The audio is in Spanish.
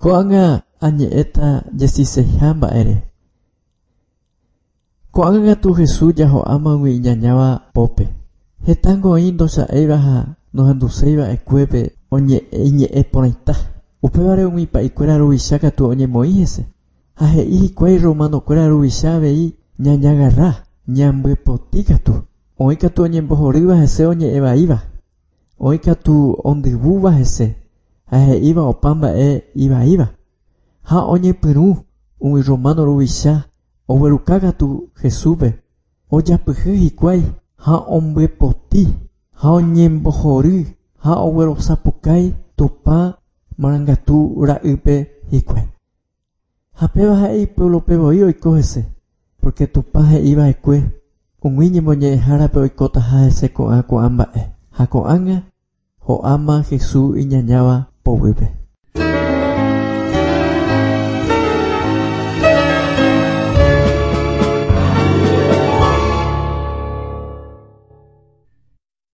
Ko'ág̃a añe'ẽta jesysaiha mba'ére. Ko'ág̃a katu Jesús jaho'ámagui iñañáva pópe. Hetángo oĩ ndocha'éiva ha nohenduséiva'ekuépe iñe'ẽ porãita. Upévare umi pa'ikuéra ruvicha katu oñemoĩ hese. Ha he'i hikuái romanókuéra ruvicha avei ñañagarra, ñambyepotĩ katu. Oĩ katu oñembohorýva hese oñe'ẽvaíva. Oĩ katu ondyvúva hese. Ha he'íva opa mba'e ivaíva. Ha oñepyrũ umi romano ruvicha ogueruka katu Jesúspe. Ojapyhy hikuái ha ombyepotĩ ha oñembohory ha oguerosapukái Tupã marangatu ra'ýpe hikuái. Ha péva ha'e ipueblopevoi oiko hese, porque Tupã he'íva'ekue umi ñemoñe'ẽhárape oikótaha hese ko'ã mba'e. Ha ko'ág̃a ho'áma Jesús iñañáva povýpe.